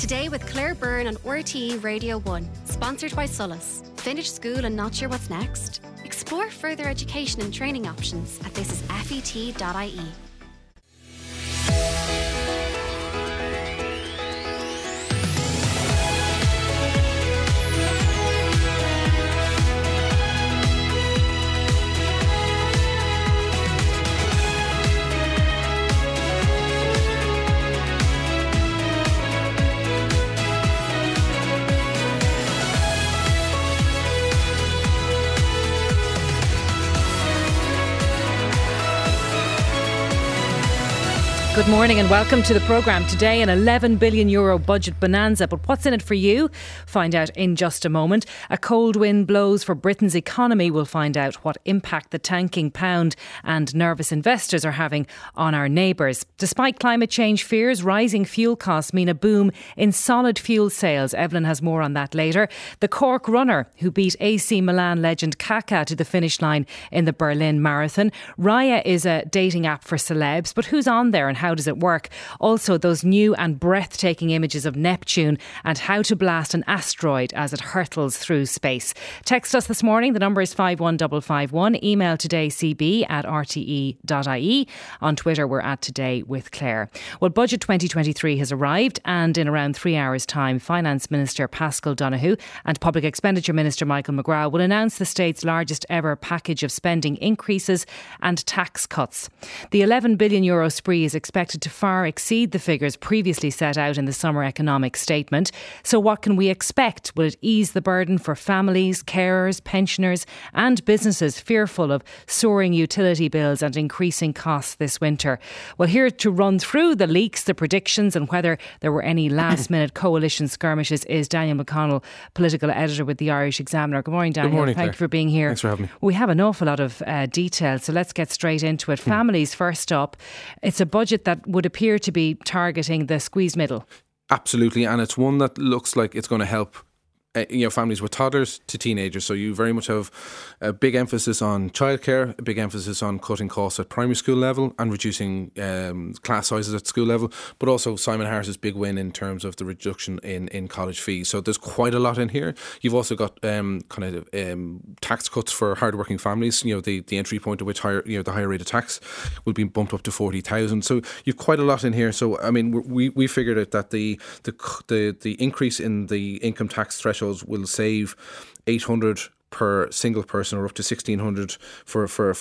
Today with Claire Byrne on RTE Radio 1, sponsored by Solus. Finish school and not sure what's next? Explore further education and training options at thisisfet.ie. Good morning and welcome to the programme. Today, an €11 billion budget bonanza. But what's in it for you? Find out in just a moment. A cold wind blows for Britain's economy. We'll find out what impact the tanking pound and nervous investors are having on our neighbours. Despite climate change fears, rising fuel costs mean a boom in solid fuel sales. Evelyn has more on that later. The Cork runner who beat AC Milan legend Kaká to the finish line in the Berlin Marathon. Raya is a dating app for celebs, but who's on there and how does it work? Also, those new and breathtaking images of Neptune and how to blast an asteroid as it hurtles through space. Text us this morning. The number is 51551. Email todaycb@rte.ie. On Twitter, we're at Today with Claire. Well, Budget 2023 has arrived, and in around 3 hours' time, Finance Minister Paschal Donohoe and Public Expenditure Minister Michael McGrath will announce the state's largest ever package of spending increases and tax cuts. The €11 billion spree is expected to far exceed the figures previously set out in the summer economic statement. So what can we expect? Will it ease the burden for families, carers, pensioners and businesses fearful of soaring utility bills and increasing costs this winter? Well, here to run through the leaks, the predictions and whether there were any last-minute coalition skirmishes is Daniel McConnell, political editor with the Irish Examiner. Good morning, Daniel. Good morning, Thank you for being here. Thanks for having me. We have an awful lot of detail, so let's get straight into it. Families first up. It's a budget that would appear to be targeting the squeeze middle. Absolutely, and it's one that looks like it's going to help families with toddlers to teenagers. So you very much have a big emphasis on childcare, a big emphasis on cutting costs at primary school level and reducing class sizes at school level, but also Simon Harris's big win in terms of the reduction in college fees. So there's quite a lot in here. You've also got tax cuts for hardworking families. The entry point at which the higher rate of tax will be bumped up to 40,000. So you've quite a lot in here. So I mean, we figured out that the increase in the income tax threshold will save 800 per single person, or up to 1,600 for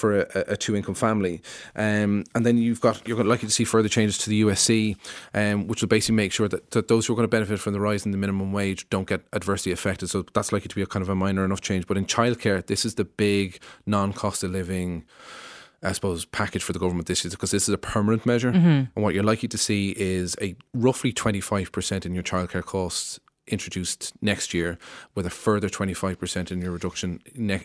a two-income family. And then you're likely to see further changes to the USC, which will basically make sure that those who are going to benefit from the rise in the minimum wage don't get adversely affected. So that's likely to be a kind of a minor enough change. But in childcare, this is the big non-cost of living, I suppose, package for the government this year, because this is a permanent measure. Mm-hmm. And what you're likely to see is a roughly 25% in your childcare costs introduced next year, with a further 25% in your reduction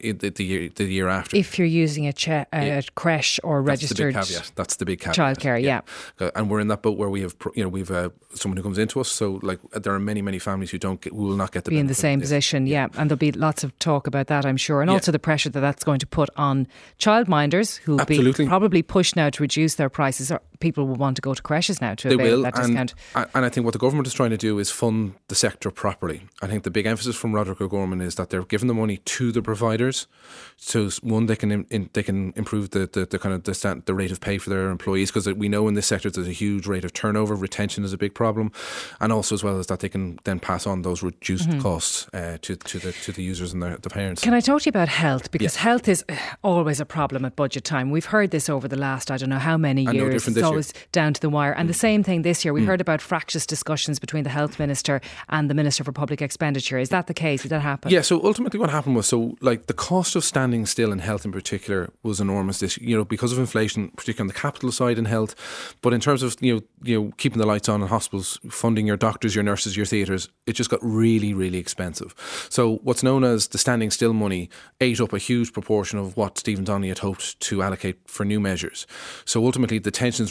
the year after. If you're using a creche or registered, that's the big caveat. Childcare, yeah. And we're in that boat where we've someone who comes into us. So there are many families who will not get the be in the same position. Yeah, and there'll be lots of talk about that, I'm sure, and also the pressure that's going to put on childminders who will be probably pushed now to reduce their prices. Or people will want to go to creches now to avail that discount. And I think what the government is trying to do is fund the sector properly. I think the big emphasis from Roderick O'Gorman is that they're giving the money to the providers. So one, they can improve the rate of pay for their employees, because we know in this sector there's a huge rate of turnover. Retention is a big problem, and also as well as that they can then pass on those reduced costs to the users and the parents. Can I talk to you about health? Because health is always a problem at budget time. We've heard this over the last I don't know how many years. It's always down to the wire. And the same thing this year. We heard about fractious discussions between the Health Minister and the Minister for Public Expenditure. Is that the case? Did that happen? Yeah, so ultimately what happened was, the cost of standing still in health in particular was enormous this year, because of inflation, particularly on the capital side in health. But in terms of keeping the lights on in hospitals, funding your doctors, your nurses, your theatres, it just got really, really expensive. So what's known as the standing still money ate up a huge proportion of what Stephen Donnelly had hoped to allocate for new measures. So ultimately the tensions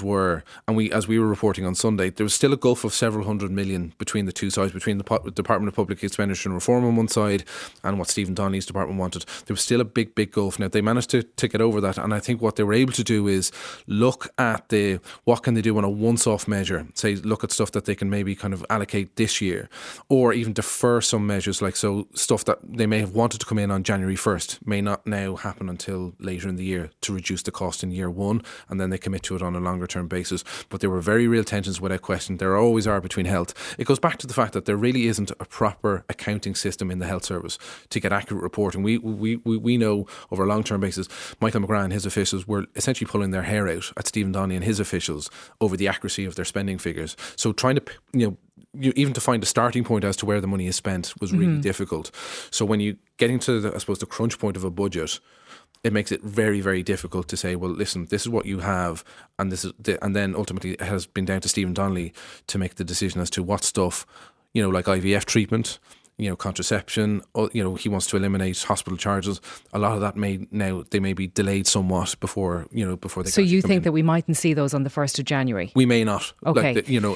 were, and as we were reporting on Sunday, there was still a gulf of several hundred million between the two sides, between the Department of Public Expenditure and Reform on one side and what Stephen Donnelly's department wanted. There was still a big gulf. Now, they managed to get over that, and I think what they were able to do is look at what can they do on a once-off measure. Say, look at stuff that they can maybe kind of allocate this year, or even defer some measures, like so stuff that they may have wanted to come in on January 1st may not now happen until later in the year to reduce the cost in year one, and then they commit to it on a longer term basis. But there were very real tensions, without question. There always are between health. It goes back to the fact that there really isn't a proper accounting system in the health service to get accurate reporting. We know over a long term basis, Michael McGrath and his officials were essentially pulling their hair out at Stephen Donnelly and his officials over the accuracy of their spending figures. So trying to, even to find a starting point as to where the money is spent was really difficult. So when you get into the crunch point of a budget, it makes it very, very difficult to say, well, listen, this is what you have, and and then ultimately it has been down to Stephen Donnelly to make the decision as to what stuff, like IVF treatment, contraception, he wants to eliminate hospital charges. A lot of that may be delayed somewhat before they. So you think that we mightn't see those on the 1st of January? We may not. Okay.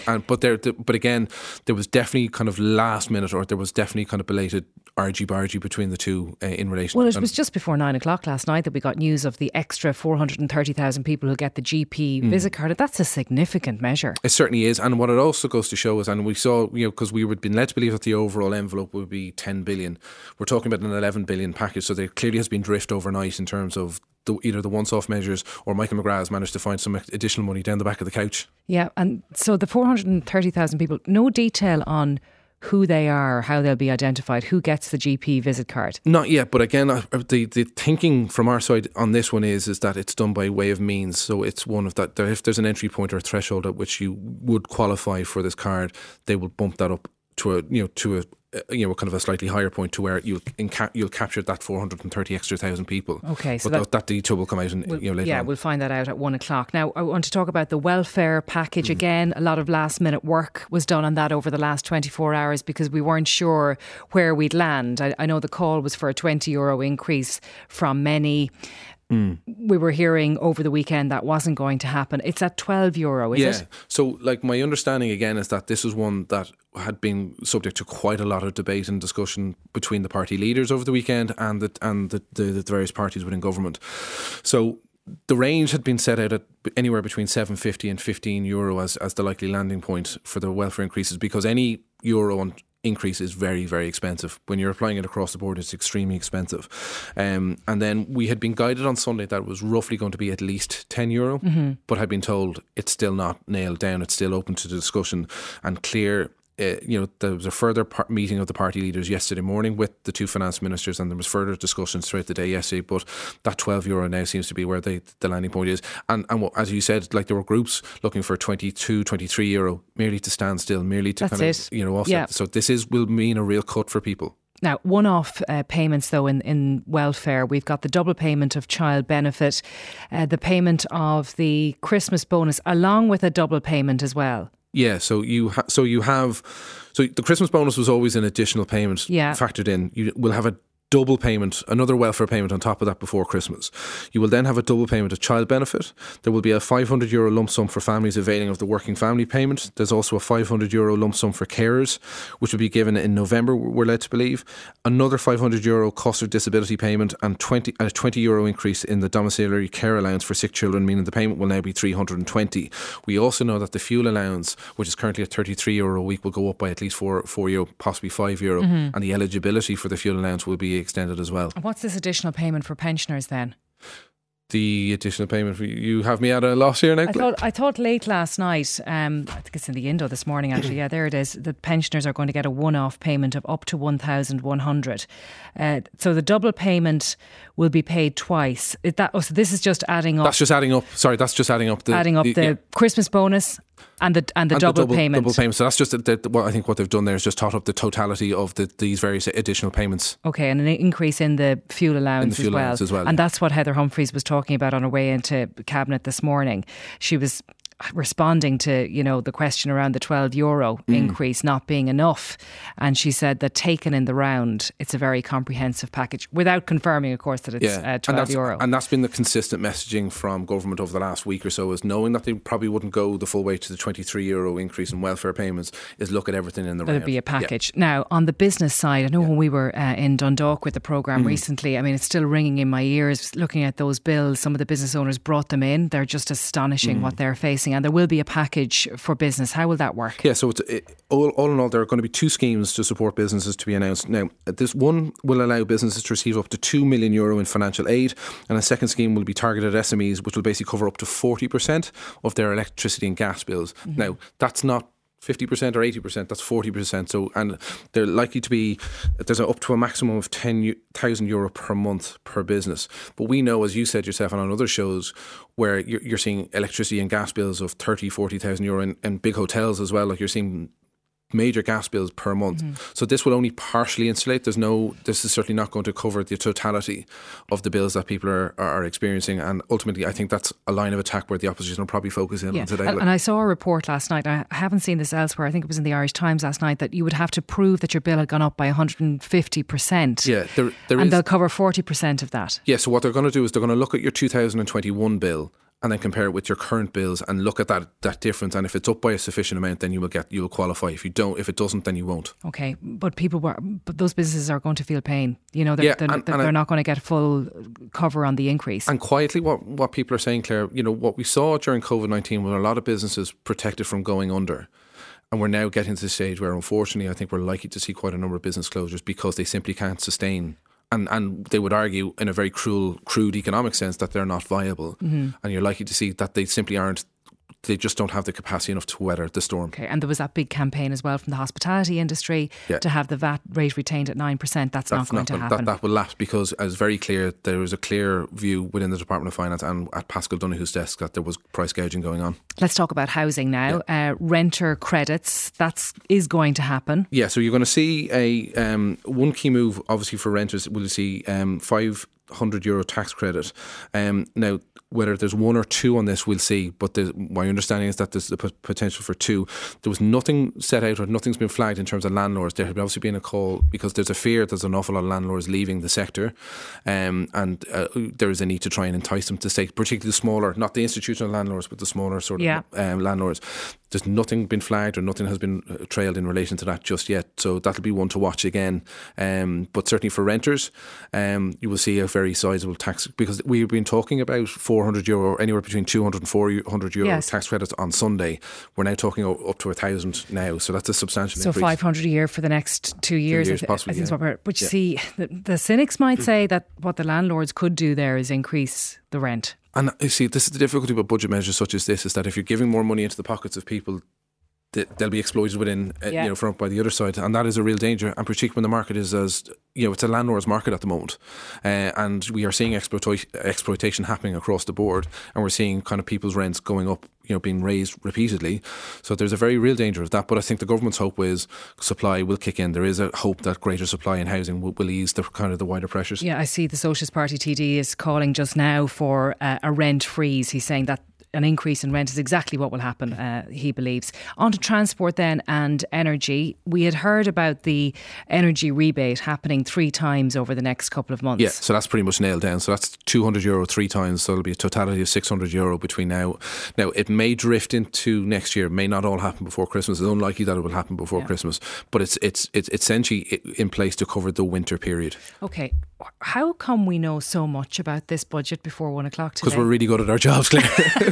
But again, there was definitely kind of last minute, or there was definitely kind of belated argy-bargy between the two in relation. Well, it was just before 9 o'clock last night that we got news of the extra 430,000 people who get the GP visit card. That's a significant measure. It certainly is. And what it also goes to show is, and we saw, because we were been led to believe that the overall envelope would be 10 billion. We're talking about an 11 billion package. So there clearly has been drift overnight in terms of either the once-off measures, or Michael McGrath has managed to find some additional money down the back of the couch. Yeah, and so the 430,000 people, no detail on who they are, how they'll be identified, who gets the GP visit card? Not yet, but again, the thinking from our side on this one is that it's done by way of means. So it's one of that, if there's an entry point or a threshold at which you would qualify for this card, they will bump that up to a kind of a slightly higher point to where you'll capture that 430 extra thousand people. Okay, so that detail will come out later on. Yeah, we'll find that out at 1 o'clock. Now, I want to talk about the welfare package again. A lot of last minute work was done on that over the last 24 hours because we weren't sure where we'd land. I know the call was for a €20 increase from many. We were hearing over the weekend that wasn't going to happen. It's at €12, is it? So my understanding again is that this is one that had been subject to quite a lot of debate and discussion between the party leaders over the weekend and the various parties within government. So the range had been set out at anywhere between €7.50 and €15 as the likely landing point for the welfare increases, because any euro increase is very, very expensive. When you're applying it across the board, it's extremely expensive. And then we had been guided on Sunday that it was roughly going to be at least €10, but had been told it's still not nailed down. It's still open to discussion and clear. There was a further meeting of the party leaders yesterday morning with the two finance ministers, and there was further discussions throughout the day yesterday, but that €12 now seems to be where the landing point is. And as you said, there were groups looking for €22, €23 merely to stand still, merely to offset. Yeah. So this will mean a real cut for people. Now, one-off payments, though, in welfare, we've got the double payment of child benefit, the payment of the Christmas bonus, along with a double payment as well. Yeah, so the Christmas bonus was always an additional payment factored in. You will have a double payment, another welfare payment on top of that before Christmas. You will then have a double payment of child benefit. There will be a €500 lump sum for families availing of the working family payment. There's also a €500 lump sum for carers, which will be given in November, we're led to believe. Another €500 cost of disability payment, and a €20 increase in the domiciliary care allowance for sick children, meaning the payment will now be €320. We also know that the fuel allowance, which is currently at €33 a week, will go up by at least €4, possibly €5, and the eligibility for the fuel allowance will be extended as well. What's this additional payment for pensioners then? The additional payment for you have me at a loss here now. I thought late last night, I think it's in the Indo this morning actually, yeah, there it is, the pensioners are going to get a one-off payment of up to 1,100. So the double payment will be paid twice. So this is just adding up. That's just adding up. Sorry, that's just adding up the Christmas bonus and the double payment. Double payment. So that's just I think what they've done there is just tot up the totality of these various additional payments. Okay, and an increase in the fuel allowance as well. And that's what Heather Humphreys was talking about on her way into Cabinet this morning. She was responding to, the question around the €12 increase not being enough. And she said that taken in the round, it's a very comprehensive package, without confirming, of course, that it's €12. And that's been the consistent messaging from government over the last week or so, is knowing that they probably wouldn't go the full way to the €23 increase in welfare payments, is look at everything in the round. There'd be a package. Yeah. Now, on the business side, I know when we were in Dundalk with the programme recently, I mean, it's still ringing in my ears looking at those bills. Some of the business owners brought them in. They're just astonishing what they're facing. And there will be a package for business. How will that work? Yeah, so all in all, there are going to be 2 schemes to support businesses to be announced. Now, this one will allow businesses to receive up to €2 million in financial aid, and a second scheme will be targeted at SMEs, which will basically cover up to 40% of their electricity and gas bills. Now, that's not 50% or 80%, that's 40%. So, and they're likely to be, there's up to a maximum of €10,000 per month per business. But we know, as you said yourself and on other shows, where you're seeing electricity and gas bills of 30, 40,000 euro in big hotels as well. Like, you're seeing major gas bills per month. So this will only partially insulate. This is certainly not going to cover the totality of the bills that people are experiencing. And ultimately, I think that's a line of attack where the opposition will probably focus in on today. And I saw a report last night, I haven't seen this elsewhere, I think it was in the Irish Times last night, that you would have to prove that your bill had gone up by 150%. Yeah, they'll cover 40% of that. Yeah, so what they're going to do is they're going to look at your 2021 bill and then compare it with your current bills and look at that difference. And if it's up by a sufficient amount, then you will qualify. If it doesn't, then you won't. Okay, but those businesses are going to feel pain. They're not going to get full cover on the increase. And quietly, what people are saying, Claire, what we saw during COVID-19 was a lot of businesses protected from going under. And we're now getting to the stage where, unfortunately, I think we're likely to see quite a number of business closures because they simply can't sustain. And they would argue in a very crude economic sense that they're not viable. And you're likely to see that they simply aren't. They just don't have the capacity enough to weather the storm. Okay, and there was that big campaign as well from the hospitality industry to have the VAT rate retained at 9%. That's not going to happen. That will lapse because, as very clear, there was a clear view within the Department of Finance and at Pascal Donoghue's desk that there was price gouging going on. Let's talk about housing now. Renter credits, that is going to happen. Yeah, so you're going to see one key move, obviously, for renters. We'll see €500 tax credit. Now, whether there's 1 or 2 on this, we'll see. But my understanding is that there's the potential for 2. There was nothing set out or nothing's been flagged in terms of landlords. There had obviously been a call because there's a fear there's an awful lot of landlords leaving the sector, and there is a need to try and entice them to stay, particularly the smaller, not the institutional landlords, but the smaller sort of landlords. There's nothing been flagged or nothing has been trailed in relation to that just yet. So that'll be one to watch again. But certainly for renters, you will see a very sizable tax, because we've been talking about €400, anywhere between €200 and €400 tax credits on Sunday. We're now talking up to 1,000 now. So that's a substantial increase. So 500 a year for the next 2 years. 2 years possibly, But you see, the cynics might say that what the landlords could do there is increase the rent. And you see, this is the difficulty with budget measures such as this, is that if you're giving more money into the pockets of people, they'll be exploited within, from by the other side, and that is a real danger. And particularly when the market is it's a landlord's market at the moment, and we are seeing exploitation happening across the board, and we're seeing kind of people's rents going up, being raised repeatedly. So there's a very real danger of that. But I think the government's hope is supply will kick in. There is a hope that greater supply in housing will ease the kind of the wider pressures. Yeah, I see the Socialist Party TD is calling just now for a rent freeze. He's saying that an increase in rent is exactly what will happen, he believes. On to transport then and energy. We had heard about the energy rebate happening 3 times over the next couple of months. Yeah, so that's pretty much nailed down. So that's €200 3 times. So it'll be a totality of €600 between now. Now, it may drift into next year. It may not all happen before Christmas. It's unlikely that it will happen before Christmas. But it's essentially in place to cover the winter period. Okay. How come we know so much about this budget before 1 o'clock today? Because we're really good at our jobs, Claire.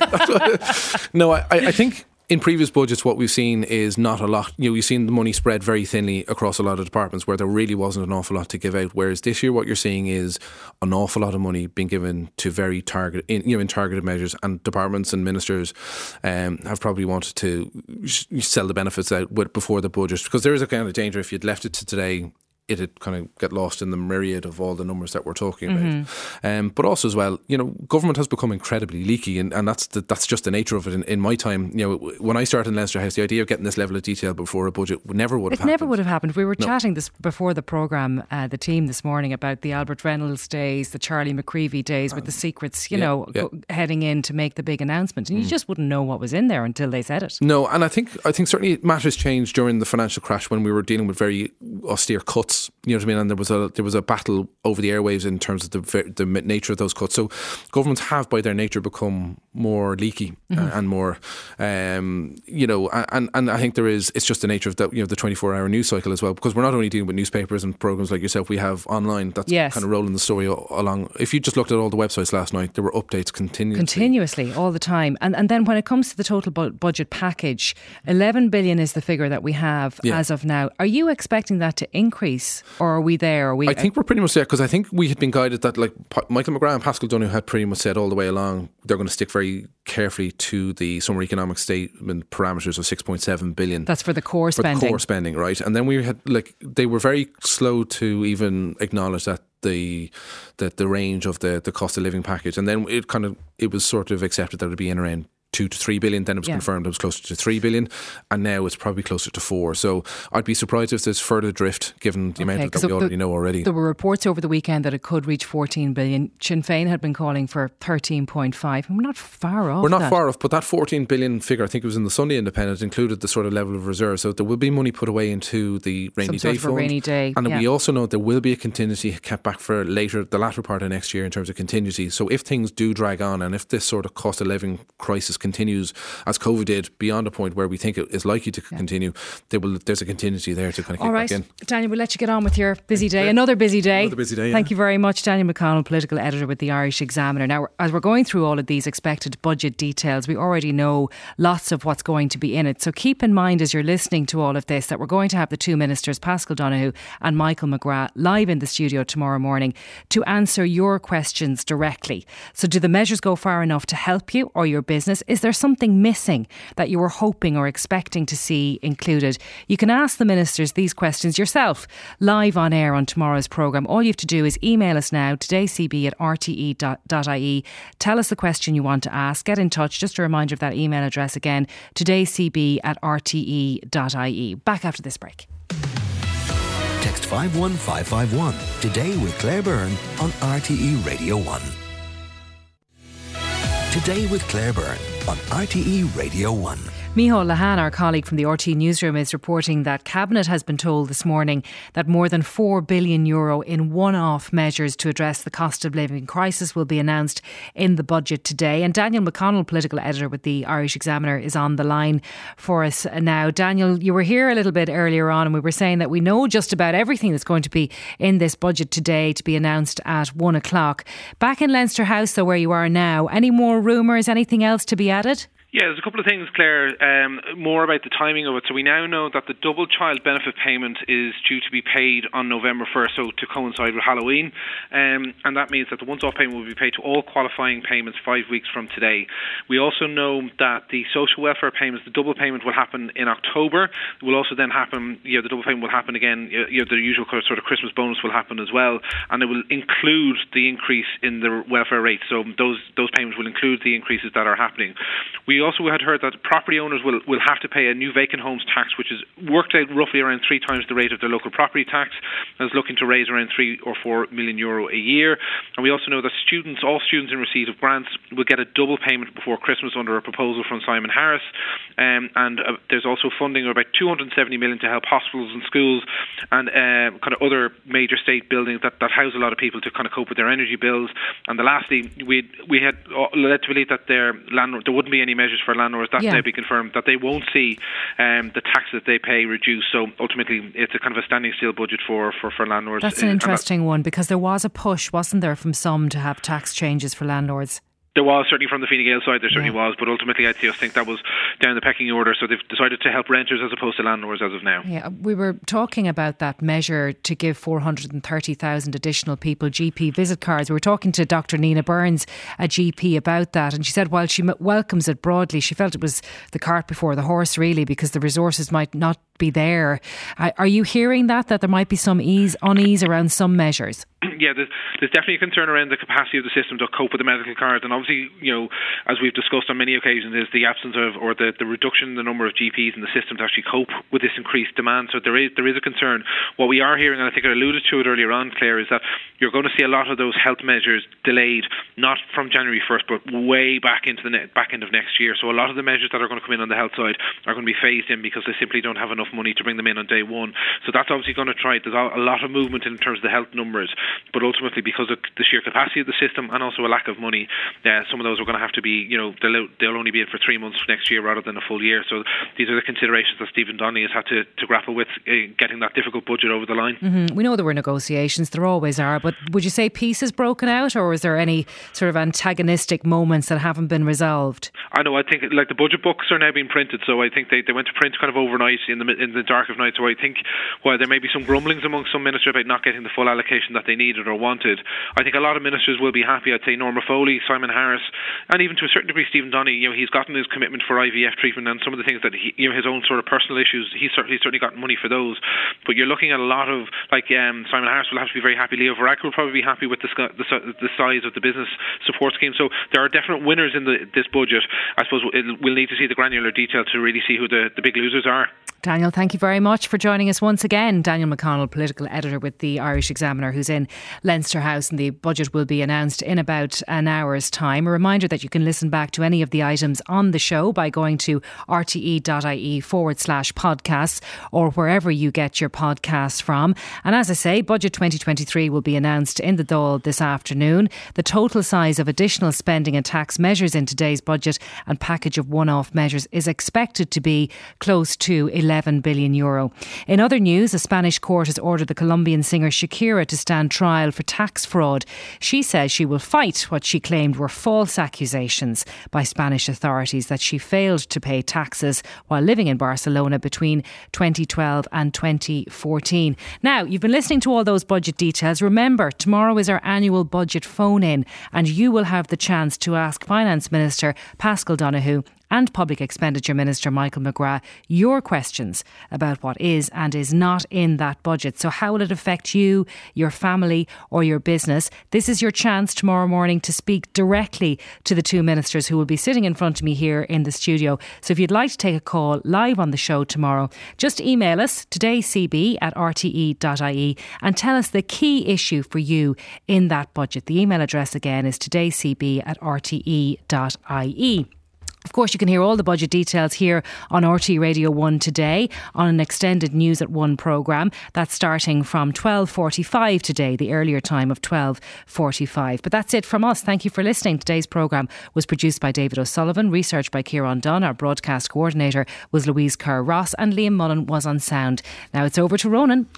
No, I think in previous budgets what we've seen is not a lot. You've seen the money spread very thinly across a lot of departments where there really wasn't an awful lot to give out. Whereas this year what you're seeing is an awful lot of money being given to very targeted measures, and departments and ministers have probably wanted to sell the benefits out before the budget, because there is a kind of danger if you'd left it to today. it'd kind of get lost in the myriad of all the numbers that we're talking about. But also as well, government has become incredibly leaky, and that's just the nature of it. In my time, when I started in Leinster House, the idea of getting this level of detail before a budget never would have happened. It never would have happened. We were chatting this before the programme, the team this morning, about the Albert Reynolds days, the Charlie McCreevy days with the secrets, heading in to make the big announcement, and you just wouldn't know what was in there until they said it. No, and I think certainly matters changed during the financial crash when we were dealing with very austere cuts. You know what I mean? And there was a battle over the airwaves in terms of the nature of those cuts. So governments have, by their nature, become more leaky and more, and I think it's just the nature of the 24-hour news cycle as well, because we're not only dealing with newspapers and programmes like yourself, we have online that's kind of rolling the story along. If you just looked at all the websites last night, there were updates continuously all the time. And then when it comes to the total budget package, 11 billion is the figure that we have as of now. Are you expecting that to increase, or are we there? I think we're pretty much there, because I think we had been guided that, like, Michael McGrath and Pascal Donoghue had pretty much said all the way along they're going to stick very carefully to the summer economic statement parameters of 6.7 billion. That's for the core spending. For the core spending, right? And then we had, they were very slow to even acknowledge that the range of the cost of living package, and then it was sort of accepted that it would be in around 2 to 3 billion. Then it was confirmed it was closer to 3 billion, and now it's probably closer to 4. So I'd be surprised if there's further drift given the amount that we already know already. There were reports over the weekend that it could reach 14 billion. Sinn Féin had been calling for 13.5, and we're not far off. We're not far off, but that 14 billion figure, I think it was in the Sunday Independent, included the sort of level of reserve. So there will be money put away into the rainy day fund. Rainy day, and we also know there will be a contingency kept back for the latter part of next year in terms of contingency. So if things do drag on, and if this sort of cost of living crisis continues as COVID did beyond a point where we think it is likely to continue, there's a contingency there to kind of kick back in. Daniel, we'll let you get on with your busy day. Another busy day. Thank you very much, Daniel McConnell, political editor with the Irish Examiner. Now, as we're going through all of these expected budget details, we already know lots of what's going to be in it. So keep in mind as you're listening to all of this that we're going to have the two ministers, Pascal Donoghue and Michael McGrath, live in the studio tomorrow morning to answer your questions directly. So do the measures go far enough to help you or your business? Is there something missing that you were hoping or expecting to see included? You can ask the ministers these questions yourself live on air on tomorrow's programme. All you have to do is email us now, todayscb@rte.ie. Tell us the question you want to ask. Get in touch. Just a reminder of that email address again, todayscb@rte.ie. Back after this break. Text 51551 Today with Claire Byrne on RTE Radio 1. Today with Claire Byrne on RTE Radio 1. Micheál Lehane, our colleague from the RTE newsroom, is reporting that Cabinet has been told this morning that more than €4 billion in one-off measures to address the cost of living crisis will be announced in the budget today. And Daniel McConnell, political editor with the Irish Examiner, is on the line for us now. Daniel, you were here a little bit earlier on and we were saying that we know just about everything that's going to be in this budget today to be announced at 1 o'clock. Back in Leinster House, though, where you are now, any more rumours, anything else to be added? Yeah, there's a couple of things, Claire, more about the timing of it. So we now know that the double child benefit payment is due to be paid on November 1st, so to coincide with Halloween. And that means that the once-off payment will be paid to all qualifying payments 5 weeks from today. We also know that the social welfare payments, the double payment will happen in October. It will also then happen, the double payment will happen again, the usual sort of Christmas bonus will happen as well. And it will include the increase in the welfare rate. So those payments will include the increases that are happening. We also had heard that property owners will have to pay a new vacant homes tax, which is worked out roughly around 3 times the rate of their local property tax, and is looking to raise around €3 or €4 million a year. And we also know that all students in receipt of grants will get a double payment before Christmas under a proposal from Simon Harris. And there's also funding of about 270 million to help hospitals and schools and kind of other major state buildings that house a lot of people to kind of cope with their energy bills. And lastly, we had led to believe that there wouldn't be any measures for landlords. That's now been confirmed, that they won't see the tax that they pay reduced. So ultimately, it's a kind of a standing still budget for landlords. That's an interesting one, because there was a push, wasn't there, from some to have tax changes for landlords? There was, certainly from the Fine Gael side, there certainly was, but ultimately I just think that was down the pecking order, so they've decided to help renters as opposed to landlords as of now. Yeah, we were talking about that measure to give 430,000 additional people GP visit cards. We were talking to Dr. Nina Burns, a GP, about that, and she said while she welcomes it broadly, she felt it was the cart before the horse, really, because the resources might not be there. Are you hearing that there might be some unease around some measures? Yeah, there's definitely a concern around the capacity of the system to cope with the medical card, and obviously, as we've discussed on many occasions, is the absence of, or the reduction in the number of GPs in the system to actually cope with this increased demand. So there is a concern. What we are hearing, and I think I alluded to it earlier on, Claire, is that you're going to see a lot of those health measures delayed, not from January 1st, but way back into the back end of next year. So a lot of the measures that are going to come in on the health side are going to be phased in because they simply don't have enough money to bring them in on day one. So that's obviously going to there's a lot of movement in terms of the health numbers, but ultimately because of the sheer capacity of the system and also a lack of money, some of those are going to have to be, they'll only be in for 3 months next year rather than a full year. So these are the considerations that Stephen Donnelly has had to grapple with, getting that difficult budget over the line. Mm-hmm. We know there were negotiations, there always are, but would you say peace has broken out, or is there any sort of antagonistic moments that haven't been resolved? I know, I think the budget books are now being printed, so I think they went to print kind of overnight in the dark of night. So I think while there may be some grumblings among some ministers about not getting the full allocation that they needed or wanted, I think a lot of ministers will be happy. I'd say Norma Foley, Simon Harris, and even to a certain degree Stephen Donnelly. He's gotten his commitment for IVF treatment and some of the things that his own sort of personal issues. He's certainly gotten money for those. But you're looking at a lot of Simon Harris will have to be very happy. Leo Varadkar will probably be happy with the size of the business support scheme. So there are definite winners in this budget. I suppose we'll need to see the granular detail to really see who the big losers are. Daniel, thank you very much for joining us once again. Daniel McConnell, political editor with the Irish Examiner, who's in Leinster House, and the budget will be announced in about an hour's time. A reminder that you can listen back to any of the items on the show by going to rte.ie/podcasts or wherever you get your podcasts from. And as I say, Budget 2023 will be announced in the Dáil this afternoon. The total size of additional spending and tax measures in today's budget and package of one-off measures is expected to be close to €11 billion. In other news, a Spanish court has ordered the Colombian singer Shakira to stand trial for tax fraud. She says she will fight what she claimed were false accusations by Spanish authorities that she failed to pay taxes while living in Barcelona between 2012 and 2014. Now, you've been listening to all those budget details. Remember, tomorrow is our annual budget phone-in, and you will have the chance to ask Finance Minister Paschal Donohoe and Public Expenditure Minister Michael McGrath your questions about what is and is not in that budget. So how will it affect you, your family or your business? This is your chance tomorrow morning to speak directly to the two ministers who will be sitting in front of me here in the studio. So if you'd like to take a call live on the show tomorrow, just email us todayscb@rte.ie and tell us the key issue for you in that budget. The email address again is todayscb@rte.ie. Of course, you can hear all the budget details here on RTE Radio 1 today on an extended News at 1 programme. That's starting from 12:45 today, the earlier time of 12:45. But that's it from us. Thank you for listening. Today's programme was produced by David O'Sullivan, researched by Kieran Dunn. Our broadcast coordinator was Louise Kerr-Ross, and Liam Mullen was on sound. Now it's over to Ronan.